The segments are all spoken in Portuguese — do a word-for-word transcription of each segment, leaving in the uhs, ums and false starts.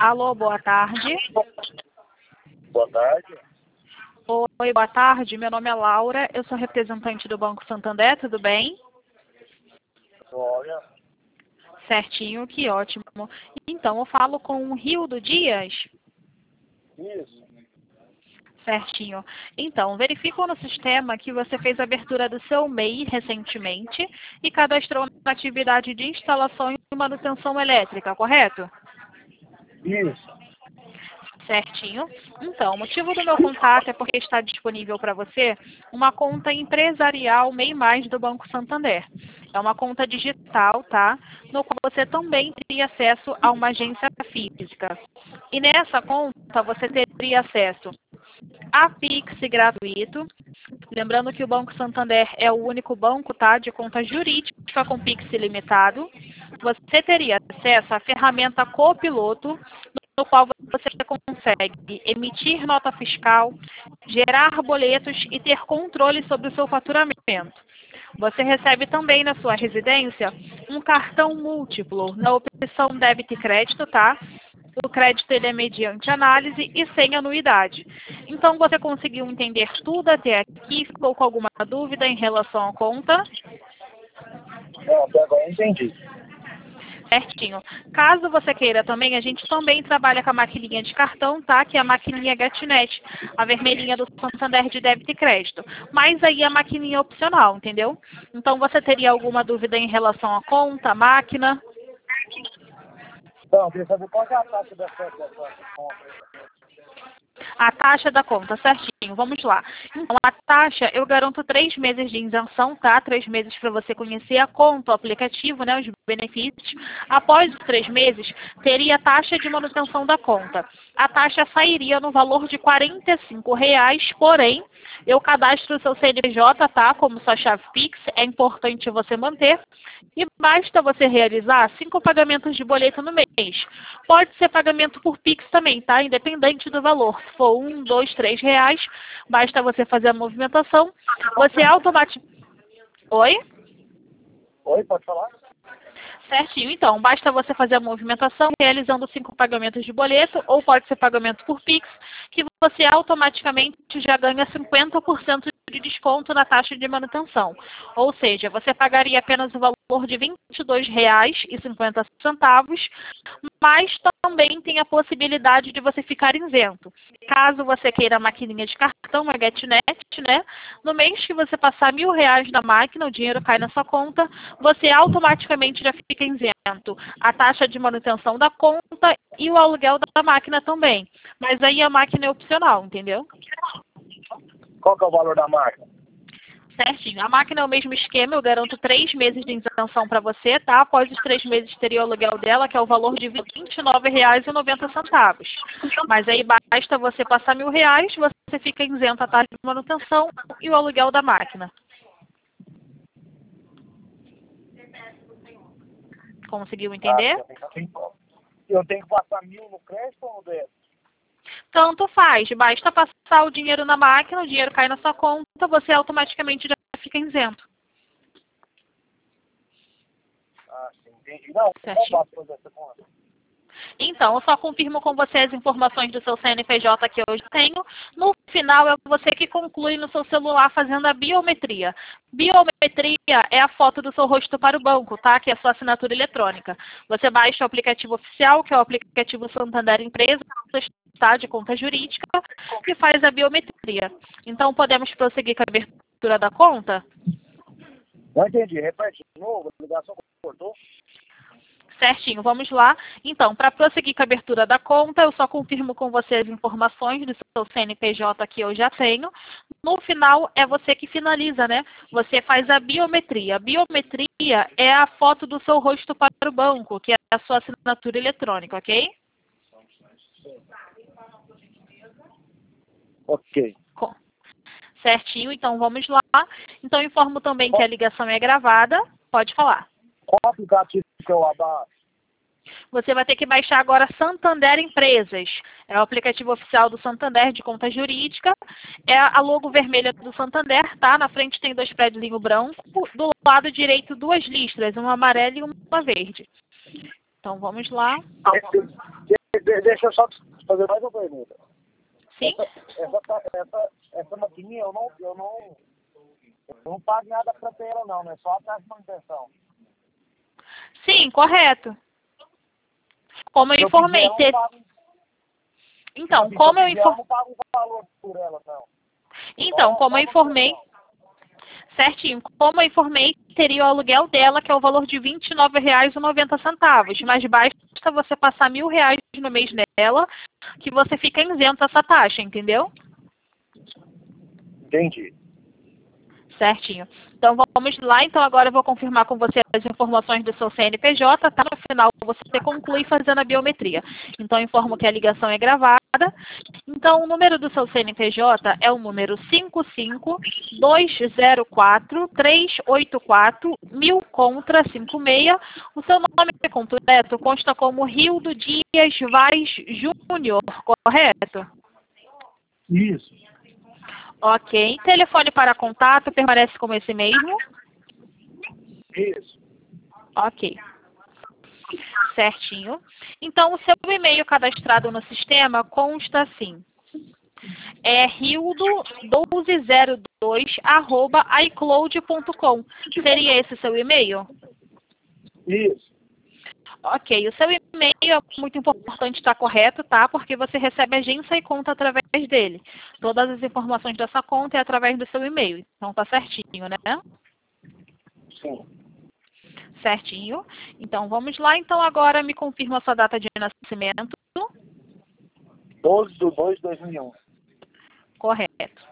Alô, boa tarde. Boa tarde. Oi, boa tarde. Meu nome é Laura, eu sou representante do Banco Santander, tudo bem? Olha, Certinho, que ótimo. Então, eu falo com o Rildo Dias? isso. Certinho. Então, verifico no sistema que você fez a abertura do seu M E I recentemente e cadastrou na atividade de instalação e manutenção elétrica, correto? Isso. Certinho. Então, o motivo do meu contato é porque está disponível para você uma conta empresarial M E I Mais do Banco Santander. É uma conta digital, tá? No qual você também teria acesso a uma agência física. E nessa conta você teria acesso a Pix gratuito. Lembrando que o Banco Santander é o único banco, tá, de conta jurídica com Pix ilimitado. Você teria acesso à ferramenta Copiloto, no qual você consegue emitir nota fiscal, gerar boletos e ter controle sobre o seu faturamento. Você recebe também na sua residência um cartão múltiplo na opção débito e crédito, tá? O crédito ele é mediante análise e sem anuidade. Então, você conseguiu entender tudo até aqui? Ficou com alguma dúvida em relação à conta? Não, até agora eu entendi. Certinho. Caso você queira também, a gente também trabalha com a maquininha de cartão, tá? Que é a maquininha GetNet, a vermelhinha do Santander de débito e crédito. Mas aí a maquininha é opcional, entendeu? Então, você teria alguma dúvida em relação à conta, à máquina? Então, eu queria saber qual que é a taxa dessa, dessa compra. A taxa da conta, certinho. Vamos lá. Então, a taxa, eu garanto três meses de isenção, tá? Três meses para você conhecer a conta, o aplicativo, né? Os benefícios. Após os três meses, teria a taxa de manutenção da conta. A taxa sairia no valor de quarenta e cinco reais, porém, eu cadastro o seu C N P J, tá? Como sua chave Pix, é importante você manter. E basta você realizar cinco pagamentos de boleto no mês. Pode ser pagamento por Pix também, tá? Independente do valor. Se for um, dois, três reais, basta você fazer a movimentação. Você automaticamente... Oi? Oi, pode falar? Certinho. Então, basta você fazer a movimentação realizando cinco pagamentos de boleto ou pode ser pagamento por Pix, que você automaticamente já ganha cinquenta por cento de desconto na taxa de manutenção. Ou seja, você pagaria apenas o valor de vinte e dois reais e cinquenta centavos, mas também tem a possibilidade de você ficar isento. Caso você queira a maquininha de cartão, a GetNet, né? No mês que você passar mil reais na máquina, o dinheiro cai na sua conta, você automaticamente já fica isento. A taxa de manutenção da conta e o aluguel da máquina também. Mas aí a máquina é opcional, entendeu? Qual que é o valor da máquina? Certinho. A máquina é o mesmo esquema, eu garanto três meses de isenção para você, tá? Após os três meses teria o aluguel dela, que é o valor de vinte e nove reais e noventa centavos. Mas aí basta você passar mil reais, você fica isento a taxa de manutenção e o aluguel da máquina. Conseguiu entender? Ah, eu, tenho, eu tenho que passar mil no crédito ou no débito? Tanto faz, basta passar o dinheiro na máquina, o dinheiro cai na sua conta, você automaticamente já fica isento. Ah, sim, entendi. Não, eu não posso fazer essa conta. Então, eu só confirmo com você as informações do seu C N P J que eu já tenho. No final, é você que conclui no seu celular fazendo a biometria. Biometria é a foto do seu rosto para o banco, tá? Que é a sua assinatura eletrônica. Você baixa o aplicativo oficial, que é o aplicativo Santander Empresa, tá? De conta jurídica, e faz a biometria. Então, podemos prosseguir com a abertura da conta? Não entendi. Repete de novo, a ligação cortou. Certinho, vamos lá. Então, para prosseguir com a abertura da conta, eu só confirmo com você as informações do seu C N P J que eu já tenho. No final, é você que finaliza, né? Você faz a biometria. A biometria é a foto do seu rosto para o banco, que é a sua assinatura eletrônica, ok? Ok. Certinho, então vamos lá. Então, informo também que a ligação é gravada. Pode falar. Qual aplicativo que eu abaixo? Você vai ter que baixar agora Santander Empresas. É o aplicativo oficial do Santander de conta jurídica. É a logo vermelha do Santander, tá? Na frente tem dois prédios em branco. Do lado direito, duas listras, uma amarela e uma verde. Então, vamos lá. de, deixa eu só fazer mais uma pergunta. Sim? Essa, essa, essa, essa maquininha, eu não, eu não, eu não pago nada para ter ela, não, né? Só a taxa de manutenção. Sim, correto. Como eu Se eu informei, quiser, eu não ter... pago. então, Assim, como se eu eu quiser, eu informei, não pago um valor por ela, não. então, Só, como só eu a informei, manutenção. certinho, como eu informei, teria o aluguel dela, que é o valor de vinte e nove reais e noventa centavos, mas basta você passar mil reais no mês nela, que você fica isento dessa taxa, entendeu? Entendi. Certinho. Então vamos lá, então agora eu vou confirmar com você as informações do seu C N P J, tá? No final você conclui fazendo a biometria. Então eu informo que a ligação é gravada. Então o número do seu C N P J é o número cinco cinco dois zero quatro três oito quatro mil contra cinco seis. O seu nome completo consta como Rildo Dias Vaz Júnior, correto? Isso. Ok. Telefone para contato permanece como esse mesmo? Isso. Ok. Certinho. Então, o seu e-mail cadastrado no sistema consta assim. É rildo doze zero dois arroba icloud ponto com. Seria esse o seu e-mail? Isso. Ok. O seu e-mail é muito importante estar correto, tá? Porque você recebe agência e conta através dele. Todas as informações dessa conta é através do seu e-mail. Então, tá certinho, né? Sim. Certinho. Então, vamos lá. Então, agora me confirma a sua data de nascimento. doze de dois de dois mil e um. Correto.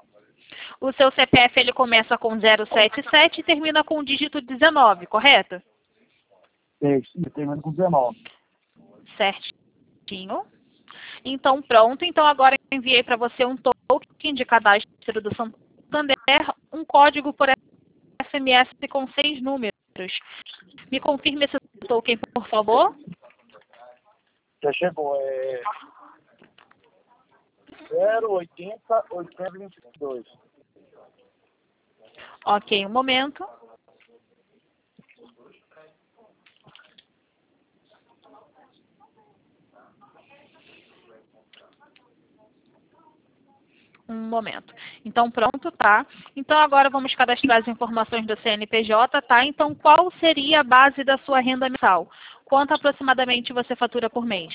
O seu C P F ele começa com zero sete sete e termina com o dígito dezenove, correto? Isso. Terminando com dezenove. Certinho. Então, pronto. Então, agora eu enviei para você um token de cadastro do Santander, um código por S M S com seis números. Me confirme esse token, por favor. Já chegou. É zero oitenta oitocentos e vinte e dois. Ok, um momento. Um momento. Então, pronto, tá? Então, agora vamos cadastrar as informações do C N P J, tá? Então, qual seria a base da sua renda mensal? Quanto aproximadamente você fatura por mês?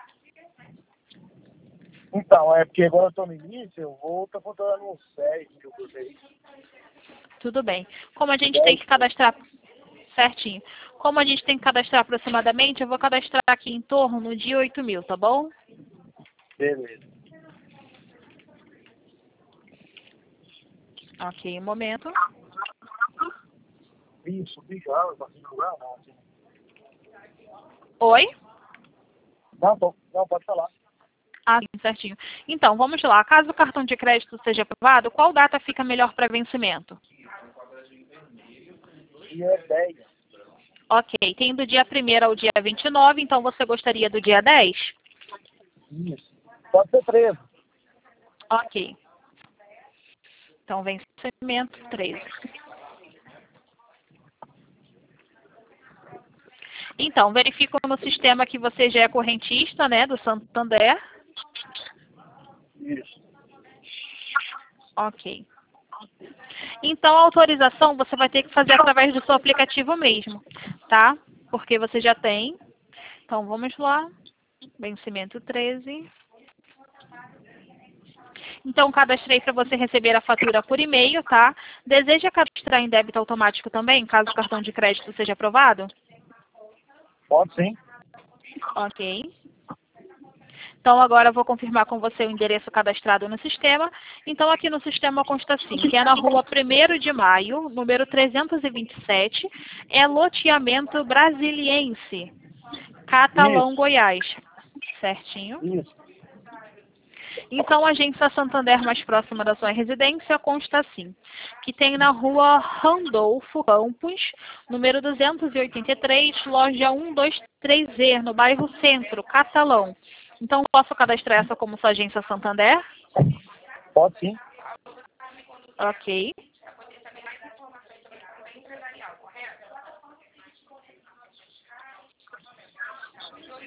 Então, é porque agora eu estou no início, eu vou estar contando uns dez mil por mês. Tudo bem. Como a gente tem que cadastrar certinho, como a gente tem que cadastrar aproximadamente, eu vou cadastrar aqui em torno de oito mil, tá bom? Beleza. Ok, um momento. Isso, já, não, não, assim. Oi? Não, tô, não, pode falar. Ah, sim, certinho. Então, vamos lá. Caso o cartão de crédito seja aprovado, qual data fica melhor para vencimento? Dia dez. Ok, tem do dia primeiro ao dia vinte e nove, então você gostaria do dia dez? Isso. Pode ser treze. Ok. Então, vencimento treze. Então, verifico no sistema que você já é correntista, né, do Santander. Isso. Ok. Então, a autorização você vai ter que fazer através do seu aplicativo mesmo, tá? Porque você já tem. Então, vamos lá. Vencimento treze. Então, cadastrei para você receber a fatura por e-mail, tá? Deseja cadastrar em débito automático também, caso o cartão de crédito seja aprovado? Pode sim. Ok. Então, agora eu vou confirmar com você o endereço cadastrado no sistema. Então, aqui no sistema consta assim, que é na rua primeiro de maio, número trezentos e vinte e sete, é loteamento brasiliense, Catalão, Isso. Goiás. Certinho. Isso. Então, a agência Santander mais próxima da sua residência consta assim, que tem na rua Randolfo Campos, número duzentos e oitenta e três, loja cento e vinte e três E, no bairro Centro, Catalão. Então, posso cadastrar essa como sua agência Santander? Pode sim. Ok.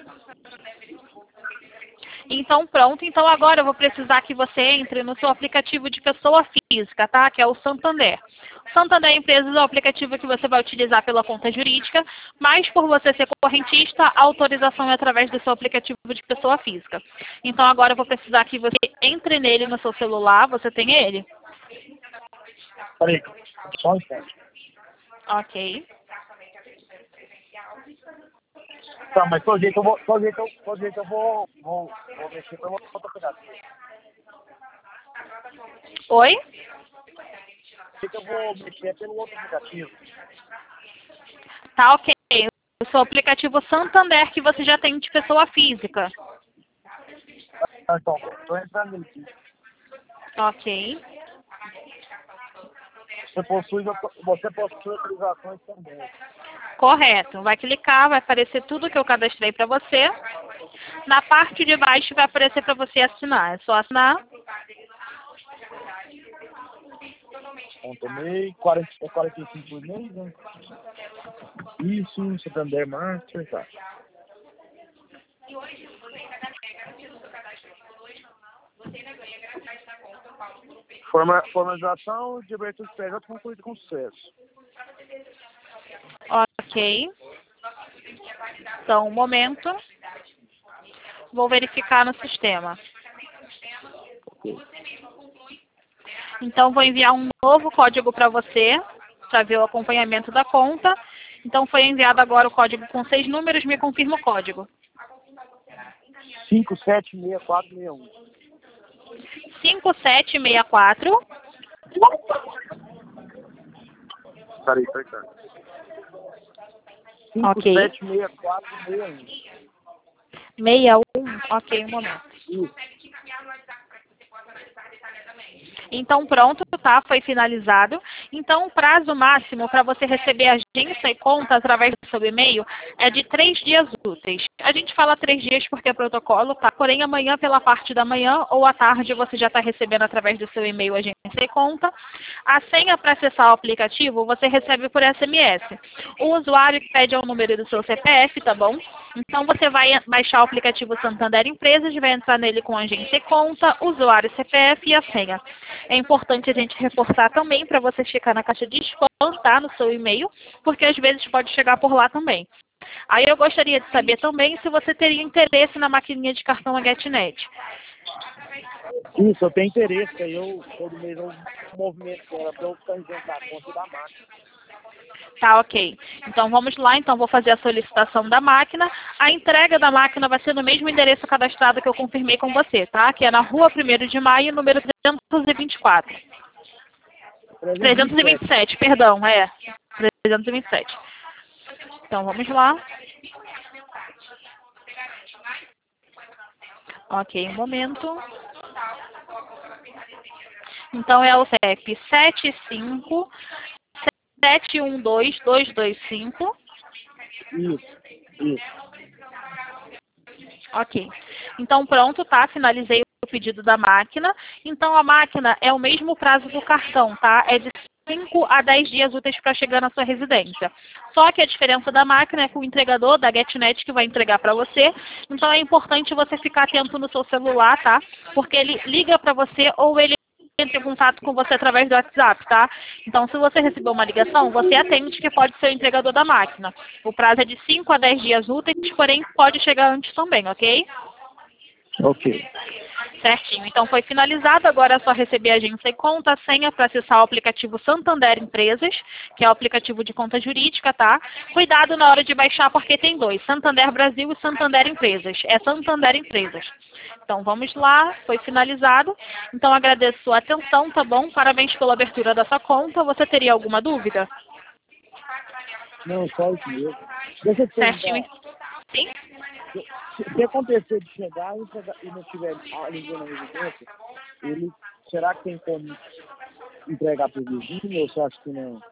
Então, pronto. Então, agora eu vou precisar que você entre no seu aplicativo de pessoa física, tá? Que é o Santander. Santander Empresas é o aplicativo que você vai utilizar pela conta jurídica, mas por você ser correntista, a autorização é através do seu aplicativo de pessoa física. Então, agora eu vou precisar que você entre nele no seu celular. Você tem ele? Peraí, só um instante. Ok. Tá, mas todo jeito eu vou, todo jeito eu, todo jeito eu vou, vou, vou mexer pelo outro aplicativo. Oi? Todo jeito eu vou mexer pelo outro aplicativo. Tá, ok. O seu aplicativo Santander que você já tem de pessoa física. Ah, então, tô entrando nele aqui. Ok. Você possui, você possui autorizações também. Correto. Vai clicar, vai aparecer tudo que eu cadastrei para você. Na parte de baixo vai aparecer para você assinar. É só assinar. Ponto e meio, quarenta, é quarenta e cinco por mês, né? Isso, Santander Master, tá. Forma, formalização de abertura de P J concluída com sucesso. Ok. Então, um momento. Vou verificar no sistema. Então, vou enviar um novo código para você, para ver o acompanhamento da conta. Então, foi enviado agora o código com seis números. Me confirma o código. cinco sete seis quatro seis um. cinco sete seis quatro. Peraí, peraí, peraí. Ok. cinco sete seis quatro seis um. seis um. Ok, um momento. Isso. Então, pronto, tá? Foi finalizado. Então, o prazo máximo para você receber agência e conta através do seu e-mail é de três dias úteis. A gente fala três dias porque é protocolo, tá? Porém, amanhã, pela parte da manhã ou à tarde, você já está recebendo através do seu e-mail agência e conta. A senha para acessar o aplicativo, você recebe por S M S. O usuário pede ao número do seu C P F, tá bom? Então, você vai baixar o aplicativo Santander Empresas, vai entrar nele com agência e conta, usuário, C P F e a senha. É importante a gente reforçar também para você checar na caixa de spam, tá? No seu e-mail, porque às vezes pode chegar por lá também. Aí eu gostaria de saber também se você teria interesse na maquininha de cartão a GetNet. Isso, eu tenho interesse, aí eu todo mês eu movimento ela para eu ficar isento a conta da máquina. Tá, ok. Então vamos lá, então vou fazer a solicitação da máquina. A entrega da máquina vai ser no mesmo endereço cadastrado que eu confirmei com você, tá? Que é na rua primeiro de maio, número trezentos e vinte e quatro. trezentos e vinte e sete, perdão, é. trezentos e vinte e sete. Então vamos lá. Ok, um momento. Então é o C E P sete cinco sete um dois dois dois cinco. Isso, isso. Ok. Então pronto, tá? Finalizei o pedido da máquina. Então a máquina é o mesmo prazo do cartão, tá? É de cinco a dez dias úteis para chegar na sua residência. Só que a diferença da máquina é que o entregador da GetNet que vai entregar para você. Então é importante você ficar atento no seu celular, tá? Porque ele liga para você ou ele entra em contato com você através do WhatsApp, tá? Então, se você receber uma ligação, você atende que pode ser o entregador da máquina. O prazo é de cinco a dez dias úteis, porém pode chegar antes também, ok? Ok. Certinho. Então, foi finalizado. Agora é só receber a agência e conta, a senha para acessar o aplicativo Santander Empresas, que é o aplicativo de conta jurídica, tá? Cuidado na hora de baixar, porque tem dois, Santander Brasil e Santander Empresas. É Santander Empresas. Então, vamos lá. Foi finalizado. Então, agradeço sua atenção, tá bom? Parabéns pela abertura da sua conta. Você teria alguma dúvida? Não, só isso mesmo. Deixa eu te Certinho. perguntar. Sim? Se, se acontecer de chegar e, chegar, e não tiver ninguém na residência, ele, será que tem como entregar para o vizinho ou você acha que não?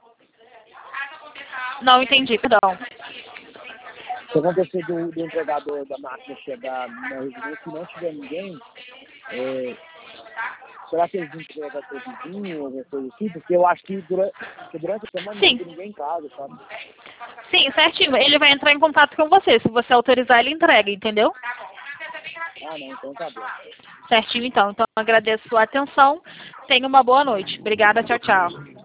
Não entendi, perdão. Se acontecer do, do entregador da máquina chegar na residência e não tiver ninguém, é, será que eles entregam para o vizinho ou alguma coisa assim? Porque eu acho que durante, que durante a semana não Sim. tem ninguém em casa, sabe? Sim, certinho. Ele vai entrar em contato com você. Se você autorizar, ele entrega, entendeu? Ah, não, então tá bom. Certinho, então. Então, eu agradeço a sua atenção. Tenha uma boa noite. Obrigada. Tchau, tchau.